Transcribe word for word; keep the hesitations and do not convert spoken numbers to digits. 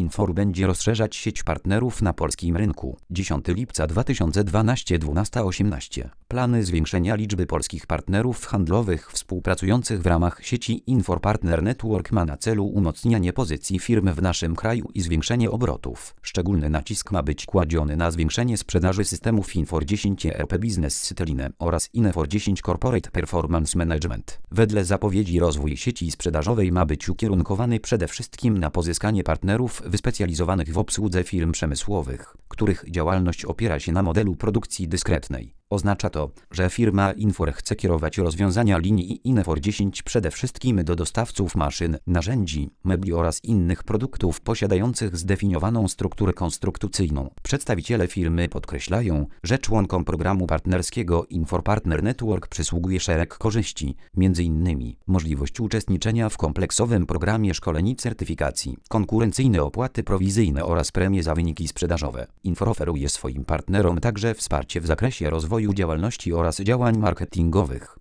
Infor będzie rozszerzać sieć partnerów na polskim rynku. dziesiątego lipca dwa tysiące dwunastego, dwunasta osiemnaście. Plany zwiększenia liczby polskich partnerów handlowych współpracujących w ramach sieci Infor Partner Network ma na celu umocnienie pozycji firm w naszym kraju i zwiększenie obrotów. Szczególny nacisk ma być kładziony na zwiększenie sprzedaży systemów Infor dziesięć E R P Business Systeline oraz Infor dziesięć Corporate Performance Management. Wedle zapowiedzi rozwój sieci sprzedażowej ma być ukierunkowany przede wszystkim na pozyskanie partnerów wyspecjalizowanych w obsłudze firm przemysłowych, których działalność opiera się na modelu produkcji dyskretnej. Oznacza to, że firma Infor chce kierować rozwiązania linii Infor dziesięć przede wszystkim do dostawców maszyn, narzędzi, mebli oraz innych produktów posiadających zdefiniowaną strukturę konstrukcyjną. Przedstawiciele firmy podkreślają, że członkom programu partnerskiego Infor Partner Network przysługuje szereg korzyści, między innymi możliwość uczestniczenia w kompleksowym programie szkoleń i certyfikacji, konkurencyjne opłaty prowizyjne oraz premie za wyniki sprzedażowe. Infor oferuje swoim partnerom także wsparcie w zakresie rozwoju działalności oraz działań marketingowych.